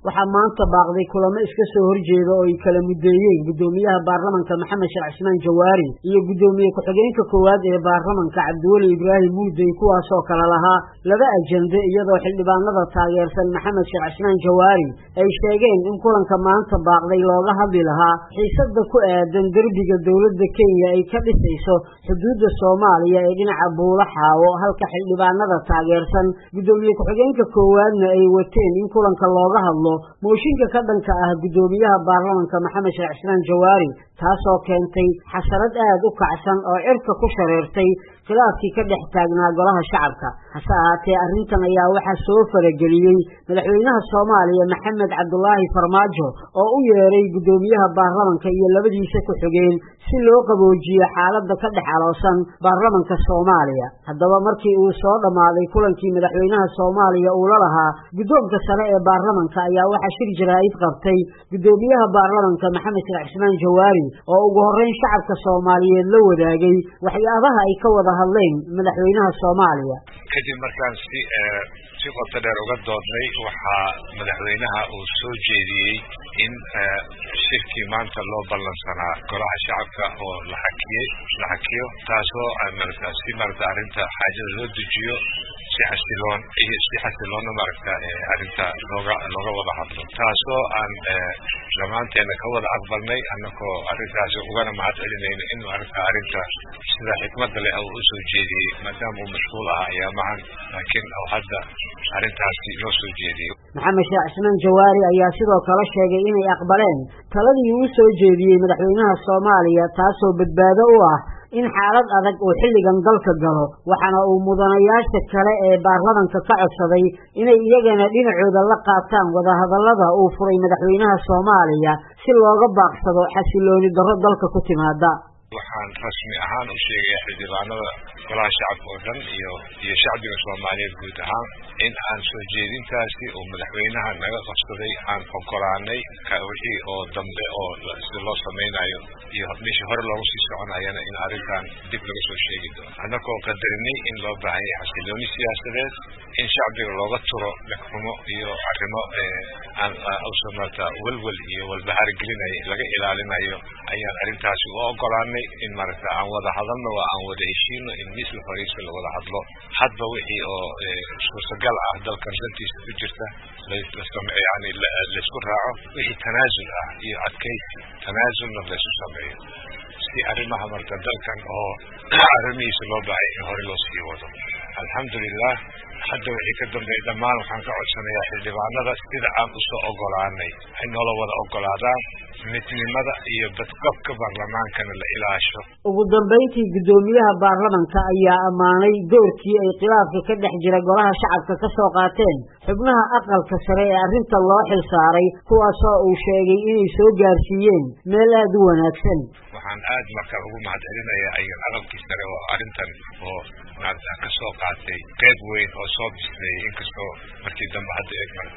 waxaa maanta baaqday kulamo iska soo horjeeda oo ay kala mudeeyeen gudoomiyaha baarlamaanka Maxamed Sheekh Cismaan Jawaari iyo gudoomiye ku-xigeenka koowaad ee baarlamaanka Cabdiwali Ibraahim Muudey kuwaas oo kala lahaa laba ajende iyadoo xildhibaanada taageersan Maxamed Sheekh Cismaan Jawaari ay sheegeen in kulanka maanta baaqday looga hadli lahaa xiisada ku aadan darbiga dawladda Kenya ay ka dhisayso xuduudda Soomaaliya ee dhinaca Buulaxaawo halka xildhibaanada taageersan gudoomiye ku-xigeenka koowaadna ay wateen in kulanka looga hadlo mooshinka ka dhanka ah gudoomiyaha baarlamaanka Maxamed Sheekh Cismaan Jawaari taasoo keentay xasarad aad u kacsan oo cirka ku shareertay khilaafkii ka dhex taagnaa golaha shacabka hase ahaatee arrintan ayaa waxaa soo farageliyey madaxweynaha Soomaaliya Maxamed Cabdullaahi Farmaajo oo u yeeray gudoomiyaha baarlamaanka iyo labadiisa ku xigeen si loo qaboojiyo xaaladda ka dhex aloosan baarlamaanka Soomaaliya haddaba markii uu soo dhamaaday kulankii madaxweynaha Soomaaliya uu la lahaa gudoomka sare ee baarlamaanka ayaa waxaa shir jaraa'id qabtay gudoomiyaha baarlamaanka Maxamed Sheekh Cismaan Jawaari oo ugu horreyn shacabka Soomaaliyeed la wadaagay waxyaabaha ay ka wada hadleen madaxweynaha Soomaaliya kadib markaan si qoto dheer uga doodnay waxaa madaxweynaha uu soo jeediyey in shirkii maanta loo ballansanaa golaha shacabka oo la hakiyo taasoo arrinta xaajada loo dejiyo si xasiloon arrinta looga wada hadlo taasoo aan dhammaanteena ka wada aqbalnay annagoo arrintaasi ugana mahadcelinayno inuu arrinta sida xikmadda leh uu usoo jeediyey maadaama uu mashquul ahaa ayaamahan laakiin hadda arrintaasi loo soo jeediyey Maxamed Sheekh Cismaan Jawaari ayaa sidoo kale sheegay inay aqbaleen taladii uu soo jeediyey madaxweynaha Soomaaliya taasoo badbaado u ah in xaalad adag uu xilligan dalka galo waxaana uu mudanayaasha kale ee baarlamaanka ka codsaday inay iyagana dhinacooda la qaataan wada hadallada uu furay madaxweynaha Soomaaliya si looga baaqsado xasilooni darro dalka ku timaada waxaan rasmi ahaan u sheegayaa xildhibaanada golaha shacabka oo dhan iyo shacbiga Soomaaliyeed guud ahaan in aan soo jeedintaasi oo madaxweynaha naga qabsaday aan ogolaanay wixii oo dambe oo sida loo samaynayo iyo meeshii hore loogu sii soconayana in arrintan dib laga soo sheegi doono annagoo qadarinay in loo baahan yahay xasilooni siyaasadeed in shacbiga looga turo dhagxumo iyo arrimo walwal iyo walbahaar gelinaya laga ilaalinayo ayaan arrintaasi u ogolaanay in aan wada hadalno waa aan wada heshiino in misl fariiska la wada hadlo hadba wixii oo suurtagal ah dalkan dantiisa ku jirta laisku raaco wixii tanaasul ah iyo adkaysi tanaasulna laysu sameeyo si arrimaha dalkan oo arrimihiisa loo baahay in hore loo sii wado alxamdulilah hadda wixii ka dambeeyay dhammaan waxaan ka codsanayaa xildhibaanada sida aan usoo ogolaanay ay noola wada ogolaadaan midnimada iyo badqabka baarlamaankana la ilaasho ugu dambeyntii gudoomiyaha baarlamaanka ayaa ammaanay doorkii ay khilaafka ka dhex jira golaha shacabka ka soo qaateen xubnaha aqalka sare ee arrinta loo xilsaaray kuwaasoo uu sheegay inay soo gaarsiiyeen meel aad u wanaagsan waxaan aad markaa ugu mahadcelinayaa ayaan aqalkii sare oo arrintan oo ka soo qaatay qayb weyn oo soo bisleeyay inkastoo markii dambe hadda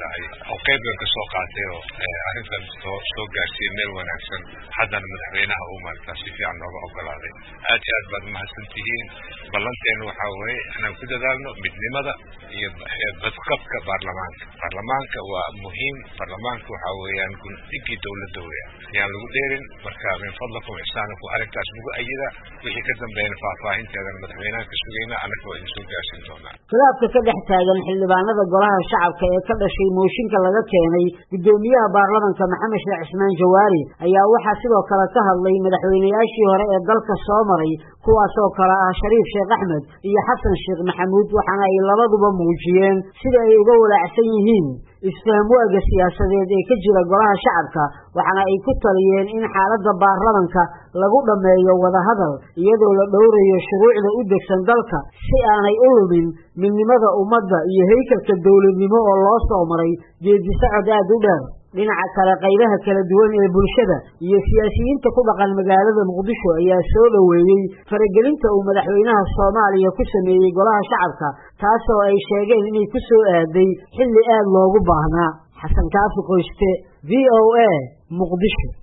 qayb weyn ka soo qaatay oo arrintan soo gaarsiiyay meel wanaagsan haddana madaxweynaha uu si fiican nooga ogolaaday aad iyo aad baad mahadsantihiin ballanteenu waxaa weeye inaan ku dadaalno midnimada iyo badqabka baarlamaanka waa muhiim baarlamaanka waxaa weeyaan gundhigii dawladda weeyaan ayaan lagu dheerin marka min fadlakum ixsaanakum arrintaas lagu ayida wixii ka dambeeyana faahfaahinteedana madaxweynaha ka sugayna annagoo idin soo gaarsiin doonaa khilaafka ka dhex taagan xildhibaanada golaha shacabka ee ka dhashay mooshinka laga keenay gudoomiyaha baarlamaanka Maxamed Sheekh Cismaan Jawaari ayaa waxaa sidoo kale ka hadlay madaxweynayaashii hore ee dalka soo maray kuwaasoo kale ah Shariif Sheekh Axmed iyo Xasan Sheekh Maxamuud waxaana ay labaduba muujiyeen sida ay uga walaacsan yihiin isfaham waaga siyaasadeed ee ka jira golaha shacabka waxaana ay ku taliyeen in xaaladda baarlamaanka lagu dhameeyo wada hadal iyadoo la dhowrayo shuruucda u degsan dalka si aanay u lumin midnimada ummadda iyo haykalka dawladnimo oo loo soo maray geedi socod aad u dheer dhinaca kale qaybaha kala duwan ee bulshada iyo siyaasiyiinta ku dhaqan magaalada Muqdisho ayaa soo dhaweeyay faragelinta uu madaxweynaha Soomaaliya ku sameeyay golaha shacabka taasoo ay sheegeen inay ku soo aaday xilli aad loogu baahnaa xasan kaafi qoyste VOA Muqdisho.